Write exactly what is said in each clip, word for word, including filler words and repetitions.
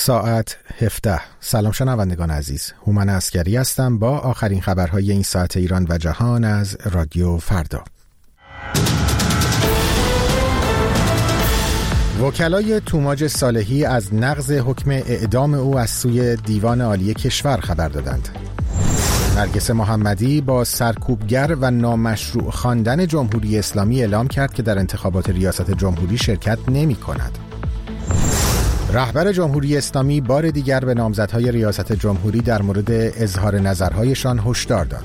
ساعت هفده. سلام شنوندگان عزیز، هومن عسکری هستم با آخرین خبرهای این ساعت ایران و جهان از رادیو فردا. وکلای توماج صالحی از نقض حکم اعدام او از سوی دیوان عالی کشور خبر دادند. نرگس محمدی با سرکوبگر و نامشروع خواندن جمهوری اسلامی اعلام کرد که در انتخابات ریاست جمهوری شرکت نمی کند. رهبر جمهوری اسلامی بار دیگر به نامزدهای ریاست جمهوری در مورد اظهار نظرهایشان هشدار داد.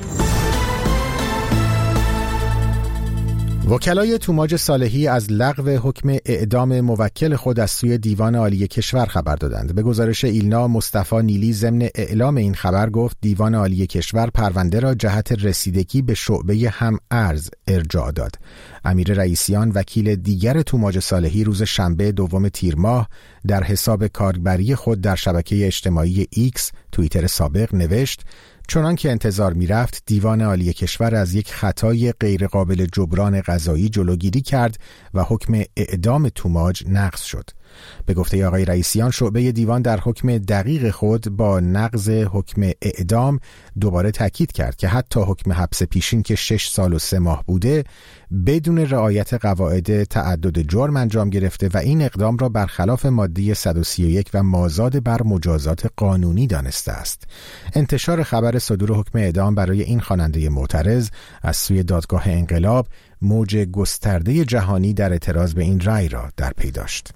وکلای توماج صالحی از لغو حکم اعدام موکل خود از سوی دیوان عالی کشور خبر دادند. به گزارش ایلنا، مصطفی نیلی ضمن اعلام این خبر گفت دیوان عالی کشور پرونده را جهت رسیدگی به شعبه هم ارز ارجاع داد. امیر رئیسیان، وکیل دیگر توماج صالحی، روز شنبه دوم تیر ماه در حساب کاربری خود در شبکه اجتماعی ایکس توییتر سابق نوشت: چنان که انتظار می رفت، دیوان عالی کشور از یک خطای غیرقابل جبران قضایی جلوگیری کرد و حکم اعدام توماج نقض شد. به گفته آقای رئیسیان، شعبه دیوان در حکم دقیق خود با نقض حکم اعدام دوباره تاکید کرد که حتی حکم حبس پیشین که شش سال و سه ماه بوده بدون رعایت قواعد تعدد جرم انجام گرفته و این اقدام را برخلاف ماده صد و سی و یک و مازاد بر مجازات قانونی دانسته است. انتشار خبر صدور حکم اعدام برای این خواننده معترض از سوی دادگاه انقلاب موج گسترده جهانی در اعتراض به این رأی را در پی داشت.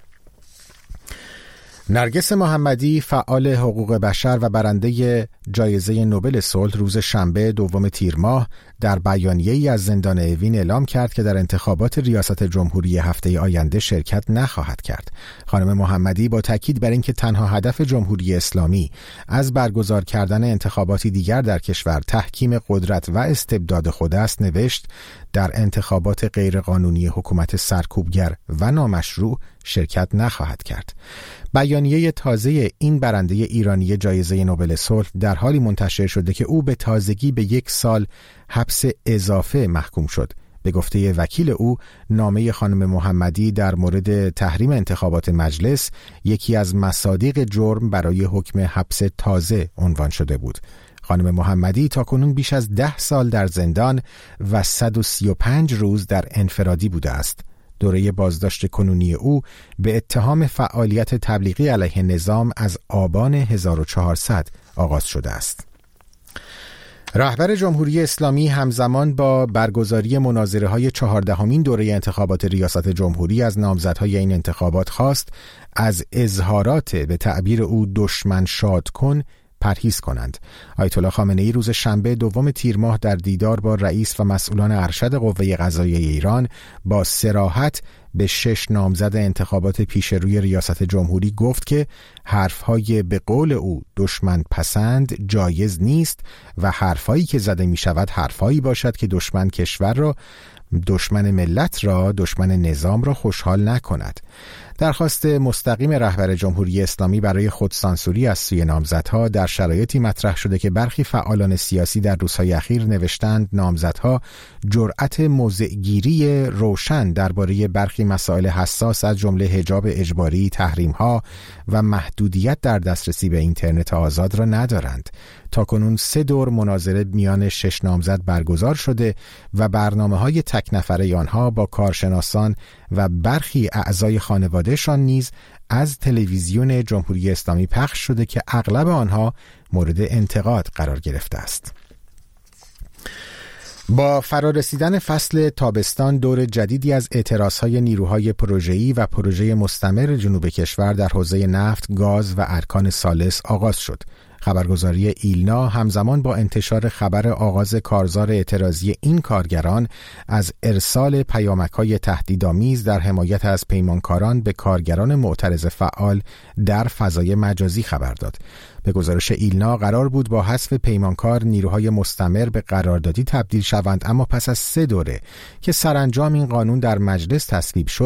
نرگس محمدی، فعال حقوق بشر و برنده جایزه نوبل صلح، روز شنبه دوم تیر ماه در بیانیه‌ای از زندان اوین اعلام کرد که در انتخابات ریاست جمهوری هفته آینده شرکت نخواهد کرد. خانم محمدی با تاکید بر اینکه تنها هدف جمهوری اسلامی از برگزار کردن انتخاباتی دیگر در کشور تحکیم قدرت و استبداد خود است، نوشت: در انتخابات غیرقانونی حکومت سرکوبگر و نامشروع شرکت نخواهد کرد. بیانیه تازه این برنده ایرانی جایزه نوبل صلح در حالی منتشر شده که او به تازگی به یک سال حبس اضافه محکوم شد. به گفته وکیل او، نامه خانم محمدی در مورد تحریم انتخابات مجلس یکی از مصادیق جرم برای حکم حبس تازه عنوان شده بود. خانم محمدی تاکنون بیش از ده سال در زندان و صد و سی و پنج روز در انفرادی بوده است. دوره بازداشت کنونی او به اتهام فعالیت تبلیغی علیه نظام از آبان هزار و چهارصد آغاز شده است. رهبر جمهوری اسلامی همزمان با برگزاری مناظره‌های چهاردهمین دوره انتخابات ریاست جمهوری از نامزدهای این انتخابات خواست از اظهارات به تعبیر او دشمن شاد کن پرهیز کنند. آیت الله خامنه‌ای روز شنبه دوم تیر ماه در دیدار با رئیس و مسئولان ارشد قوه قضاییه ایران با صراحت به شش نامزد انتخابات پیش روی ریاست جمهوری گفت که حرفهای به قول او دشمن پسند جایز نیست و حرفهایی که زده می شود حرفهایی باشد که دشمن کشور را، دشمن ملت را، دشمن نظام را خوشحال نکند. درخواست مستقیم رهبر جمهوری اسلامی برای خودسانسوری از سوی نامزدها در شرایطی مطرح شده که برخی فعالان سیاسی در روزهای اخیر نوشتند نامزدها جرأت موضع‌گیری روشن درباره برخی مسائل حساس از جمله حجاب اجباری، تحریم‌ها و محدودیت در دسترسی به اینترنت آزاد را ندارند. تاکنون سه دور مناظره میان شش نامزد برگزار شده و برنامه‌های تک نفره آنها با کارشناسان و برخی اعضای خانوادهشان نیز از تلویزیون جمهوری اسلامی پخش شده که اغلب آنها مورد انتقاد قرار گرفته است. با فرارسیدن فصل تابستان، دور جدیدی از اعتراضهای نیروهای پروژه‌ای و پروژه مستمر جنوب کشور در حوزه نفت، گاز و ارکان ثالث آغاز شد. خبرگزاری ایلنا همزمان با انتشار خبر آغاز کارزار اعتراضی این کارگران از ارسال پیامک‌های تهدیدآمیز در حمایت از پیمانکاران به کارگران معترض فعال در فضای مجازی خبر داد. به گزارش ایلنا قرار بود با حذف پیمانکار نیروهای مستمر به قراردادی تبدیل شوند، اما پس از سه دوره که سرانجام این قانون در مجلس تصویب شد،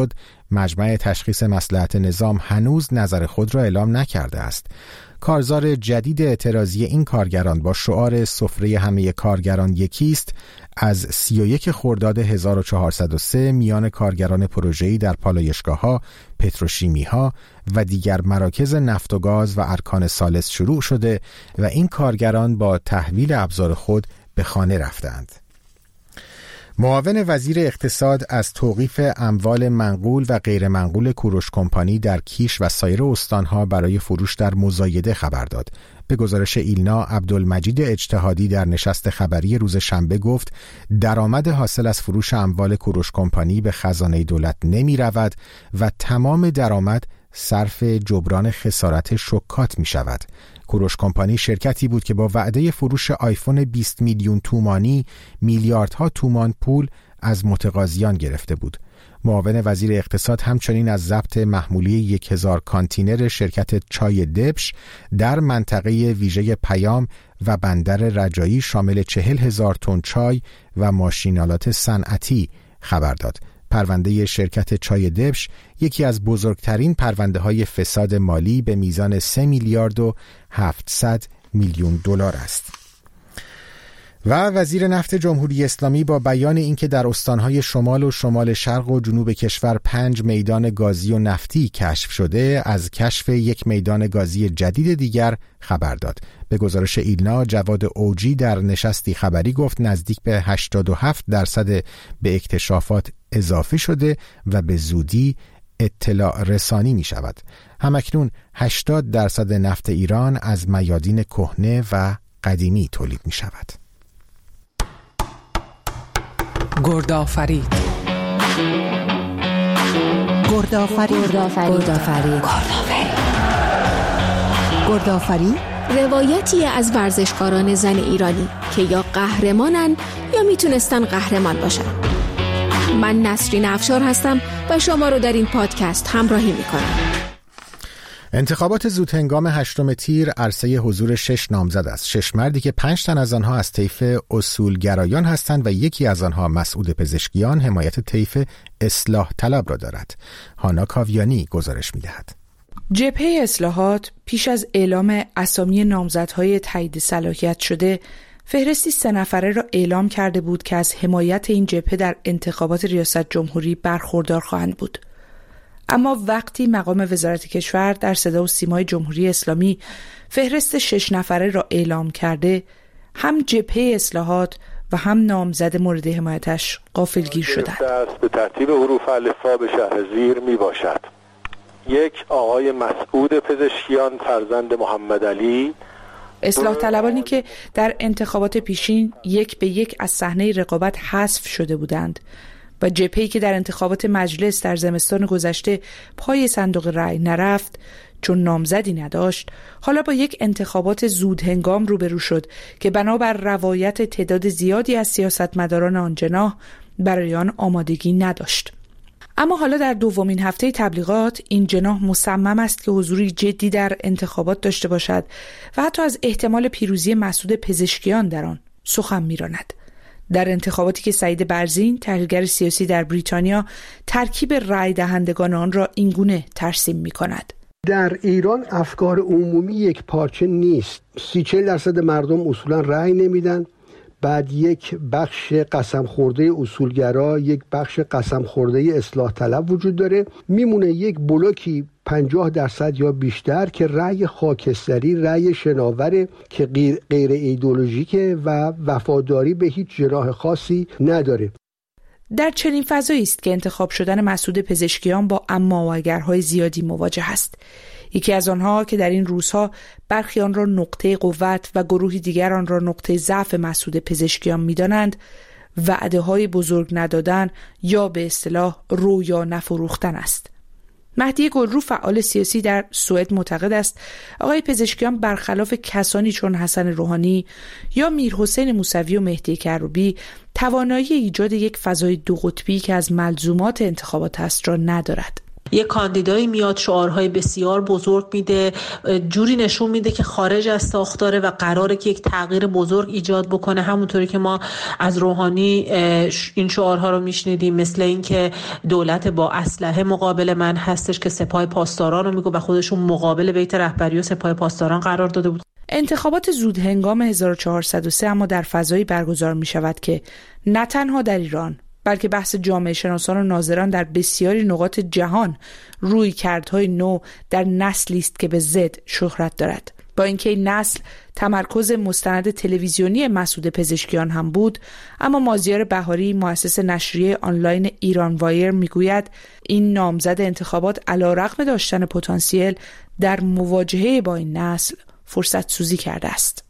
مجمع تشخیص مصلحت نظام هنوز نظر خود را اعلام نکرده است. کارزار جدید اعتراضی این کارگران با شعار سفره همه کارگران یکی است از سی و یک خرداد هزار و چهارصد و سه میان کارگران پروژه‌ای در پالایشگاه‌ها، پتروشیمی‌ها و دیگر مراکز نفت و گاز و ارکان ثالث شروع شده و این کارگران با تحویل ابزار خود به خانه رفتند. معاون وزیر اقتصاد از توقیف اموال منقول و غیر منقول کوروش کمپانی در کیش و سایر استانها برای فروش در مزایده خبر داد. به گزارش ایلنا، عبدالمجید اجتهادی در نشست خبری روز شنبه گفت درآمد حاصل از فروش اموال کوروش کمپانی به خزانه دولت نمی رود و تمام درآمد صرف جبران خسارت شوکات می شود. کوروش کمپانی شرکتی بود که با وعده فروش آیفون بیست میلیون تومانی میلیاردها تومان پول از متقاضیان گرفته بود. معاون وزیر اقتصاد همچنین از ضبط محموله یک هزار کانتینر شرکت چای دبش در منطقه ویژه پیام و بندر رجایی شامل چهل هزار تن چای و ماشینالات صنعتی خبر داد. پرونده شرکت چای دبش یکی از بزرگترین پرونده های فساد مالی به میزان سه میلیارد و هفتصد میلیون دلار است. و وزیر نفت جمهوری اسلامی با بیان اینکه در استانهای شمال و شمال شرق و جنوب کشور پنج میدان گازی و نفتی کشف شده، از کشف یک میدان گازی جدید دیگر خبر داد. به گزارش ایلنا، جواد اوجی در نشستی خبری گفت نزدیک به هشتاد و هفت درصد به اکتشافات اضافه شده و به زودی اطلاع رسانی می شود. همکنون هشتاد درصد نفت ایران از میادین کهنه و قدیمی تولید می شود. گردآفرید گردآفرید گردآفرید گردآفرید روایتی از ورزشکاران زن ایرانی که یا قهرمانن یا میتونستن قهرمان باشن. من نسرین افشار هستم و شما رو در این پادکست همراهی میکنم. انتخابات زودهنگام هشتم تیر عرصه حضور شش نامزد است. شش مردی که پنج تن از آنها از طیف اصولگرایان هستند و یکی از آنها مسعود پزشکیان حمایت طیف اصلاح طلب را دارد. هانا کاویانی گزارش می‌دهد. جبهه اصلاحات پیش از اعلام اسامی نامزدهای تایید صلاحیت شده، فهرستی سه نفره را اعلام کرده بود که از حمایت این جبهه در انتخابات ریاست جمهوری برخوردار خواهند بود. اما وقتی مقام وزارت کشور در صدا و سیمای جمهوری اسلامی فهرست شش نفره را اعلام کرده، هم جبهه اصلاحات و هم نامزد مورد حمایتش غافلگیر شدند. دست به ترتیب حروف الفبا به شهر زیر می باشد. یک، آقای مسعود پزشکیان فرزند محمد علی. اصلاح طلبانی که در انتخابات پیشین یک به یک از صحنه رقابت حذف شده بودند و جبهه‌ای که در انتخابات مجلس در زمستان گذشته پای صندوق رأی نرفت چون نامزدی نداشت، حالا با یک انتخابات زودهنگام روبرو شد که بنابر روایت تعداد زیادی از سیاستمداران آن جناح برای آن آمادگی نداشت. اما حالا در دومین هفته تبلیغات این جناح مصمم است که حضوری جدی در انتخابات داشته باشد و حتی از احتمال پیروزی مسعود پزشکیان در آن سخن می‌راند. در انتخاباتی که سعید برزین، تحلیلگر سیاسی در بریتانیا، ترکیب رای دهندگان آن را اینگونه ترسیم می‌کند. در ایران افکار عمومی یک پارچه نیست. سی چهل درصد مردم اصولا رای نمیدن. بعد یک بخش قسم خورده اصولگرا، یک بخش قسم خورده اصلاح طلب وجود داره. میمونه یک بلوکی پنجاه درصد یا بیشتر که رأی خاکستری، رأی شناوره که غیر, غیر ایدئولوژیکه و وفاداری به هیچ جناح خاصی نداره. در چنین فضایی است که انتخاب شدن مسعود پزشکیان با اما و اگرهای زیادی مواجه است. یکی از آنها که در این روزها برخی آن را نقطه قوت و گروهی دیگر آن را نقطه ضعف مسعود پزشکیان می‌دانند، وعده‌های بزرگ ندادن یا به اصطلاح رویا نفروختن است. مهدی گلرو، فعال سیاسی در سوئد، معتقد است آقای پزشکیان برخلاف کسانی چون حسن روحانی یا میرحسین موسوی و مهدی کروبی توانایی ایجاد یک فضای دو قطبی که از ملزومات انتخابات است را ندارد. یه کاندیدایی میاد شعارهای بسیار بزرگ میده، جوری نشون میده که خارج از ساختاره و قراره که یک تغییر بزرگ ایجاد بکنه، همونطوری که ما از روحانی این شعارها رو میشنیدیم، مثل این که دولت با اسلحه مقابل من هستش که سپاه پاسداران رو میگه و خودشون مقابل بیت رهبری و سپاه پاسداران قرار داده بود. انتخابات زود هنگام هزار و چهارصد و سه اما در فضایی برگزار می شود که نه تنها در ایران بلکه بحث جامعه شناسان و ناظران در بسیاری نقاط جهان روی کردهای نو در نسلی است که به ضد شهرت دارد. با اینکه این نسل تمرکز مستند تلویزیونی مسعود پزشکیان هم بود، اما مازیار بهاری مؤسس نشریه آنلاین ایران وایر میگوید این نامزد انتخابات علیرغم داشتن پتانسیل در مواجهه با این نسل فرصت سوزی کرده است.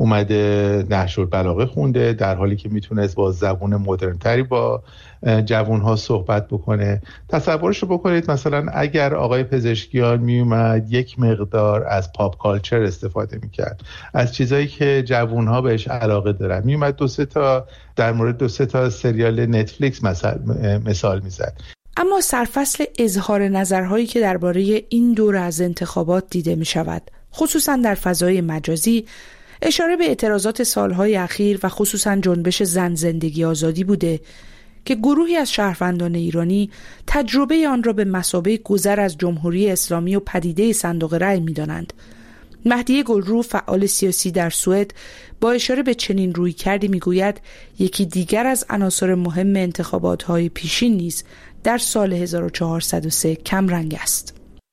اومده نهج البلاغه خونده در حالی که میتونست با زبون مدرن تری با جوانها صحبت بکنه. تصورش رو بکنید مثلا اگر آقای پزشکیان میومد یک مقدار از پاپ کالچر استفاده میکرد، از چیزایی که جوانها بهش علاقه دارن، میومد دو سه تا در مورد دو سه تا سریال نتفلیکس مثال مثال میزد. اما سرفصل اظهار نظرهایی که درباره این دوره از انتخابات دیده میشود، خصوصا در فضای مجازی، اشاره به اعتراضات سالهای اخیر و خصوصا جنبش زن زندگی آزادی بوده که گروهی از شهروندان ایرانی تجربه آن را به مثابه گذر از جمهوری اسلامی و پدیده صندوق رأی می‌دانند. مهدی گلرو فعال سیاسی در سوئد با اشاره به چنین رویکردی میگوید یکی دیگر از عناصر مهم انتخابات‌های پیشین نیز در سال هزار و چهارصد و سه کمرنگ است.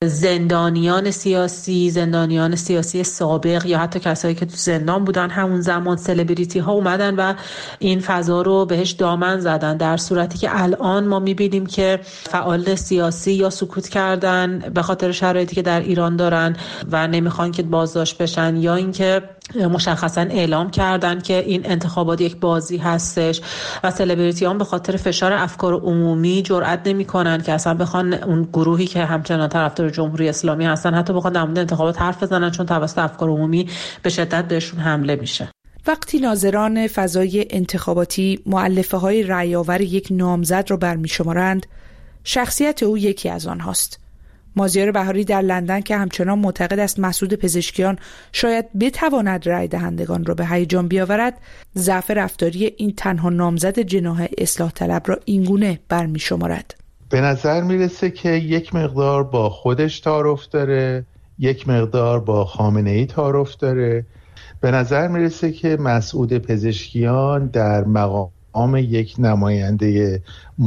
زندانیان سیاسی، زندانیان سیاسی سابق یا حتی کسایی که تو زندان بودن همون زمان سلبریتی ها اومدن و این فضا رو بهش دامن زدن، در صورتی که الان ما میبینیم که فعال سیاسی یا سکوت کردن به خاطر شرایطی که در ایران دارن و نمیخوان که بازداشت بشن، یا اینکه مشخصا اعلام کردن که این انتخابات یک بازی هستش و سلبریتیان به خاطر فشار افکار عمومی جرئت نمیکنن که اصلا بخوان اون گروهی که همچنان طرفدار جمهوری اسلامی هستن حتی بخوان در مورد انتخابات حرف بزنن، چون توسط افکار عمومی به شدت بهشون حمله میشه. وقتی ناظران فضای انتخاباتی مؤلفه های رأی‌آور یک نامزد را برمی‌شمارند، شخصیت او یکی از آنهاست. مازیار بهاری در لندن که همچنان معتقد است مسعود پزشکیان شاید بتواند رأی دهندگان را به هیجان بیاورد، ضعف رفتاری این تنها نامزد جناح اصلاح طلب را اینگونه برمی‌شمارد. به نظر میرسه که یک مقدار با خودش تعارف داره، یک مقدار با خامنه‌ای تعارف داره. به نظر میرسه که مسعود پزشکیان در مقام یک نماینده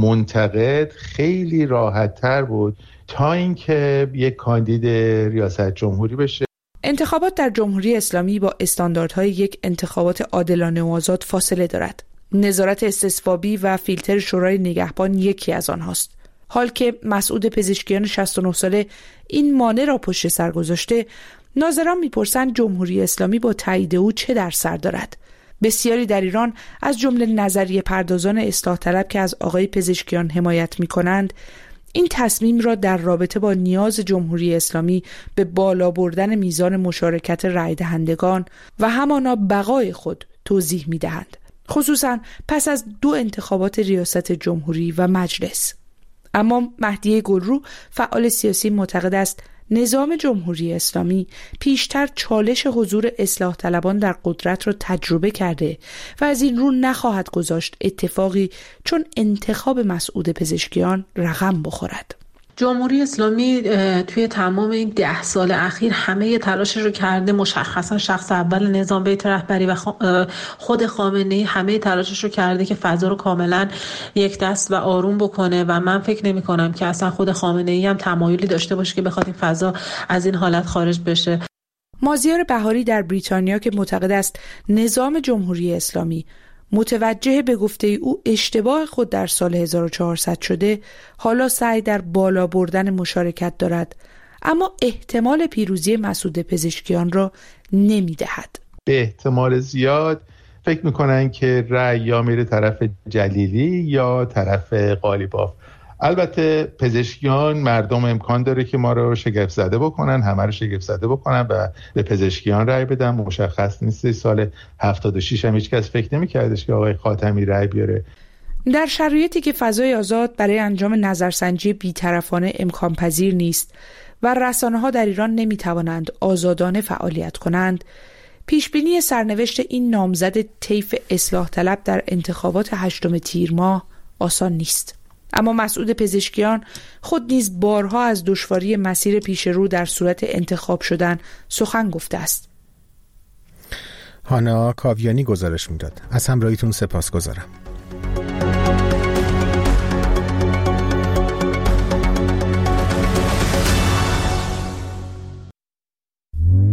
منتقد خیلی راحت‌تر بود تا اینکه یک کاندید ریاست جمهوری بشه. انتخابات در جمهوری اسلامی با استانداردهای یک انتخابات عادلانه و آزاد فاصله دارد. نظارت استصوابی و فیلتر شورای نگهبان یکی از آنهاست. حال که مسعود پزشکیان شصت و نه ساله این مانع را پشت سر گذاشته، ناظران میپرسند جمهوری اسلامی با تایید او چه در سر دارد. بسیاری در ایران از جمله نظریه پردازان اصلاح طلب که از آقای پزشکیان حمایت میکنند، این تصمیم را در رابطه با نیاز جمهوری اسلامی به بالا بردن میزان مشارکت رای دهندگان و همانا بقای خود توضیح میدهند، خصوصا پس از دو انتخابات ریاست جمهوری و مجلس. اما مهدی گلرو فعال سیاسی معتقد است نظام جمهوری اسلامی پیشتر چالش حضور اصلاح طلبان در قدرت را تجربه کرده و از این رو نخواهد گذاشت اتفاقی چون انتخاب مسعود پزشکیان رقم بخورد. جمهوری اسلامی توی تمام این ده سال اخیر همه تلاشش رو کرده، مشخصا شخص اول نظام بیت رهبری و خود خامنه‌ای همه تلاشش رو کرده که فضا رو کاملا یک دست و آروم بکنه و من فکر نمی کنم که اصلا خود خامنه‌ای هم تمایلی داشته باشه که بخواد این فضا از این حالت خارج بشه. مازیار بهاری در بریتانیا که معتقد است نظام جمهوری اسلامی متوجه به گفته او اشتباه خود در سال هزار و چهارصد شده، حالا سعی در بالا بردن مشارکت دارد، اما احتمال پیروزی مسعود پزشکیان را نمی دهد. به احتمال زیاد فکر میکنن که رأی یا میره طرف جلیلی یا طرف قالیباف. البته پزشکیان مردم امکان داره که ما رو شگفت زده بکنن، همه رو شگفت زده بکنن و به پزشکیان رأی بدن. مشخص نیست. سال هفتاد و شش هم هیچ کس فکر نمی کردش که آقای خاتمی رأی بیاره. در شرایطی که فضای آزاد برای انجام نظرسنجی بی‌طرفانه امکان پذیر نیست و رسانه‌ها در ایران نمی‌توانند آزادانه فعالیت کنند، پیشبینی سرنوشت این نامزد طیف اصلاح طلب در انتخابات هشتم تیر ماه آسان نیست. اما مسعود پزشکیان خود نیز بارها از دشواری مسیر پیش رو در صورت انتخاب شدن سخن گفته است. هانا کاویانی گزارش میداد. از همراهیتون سپاسگزارم.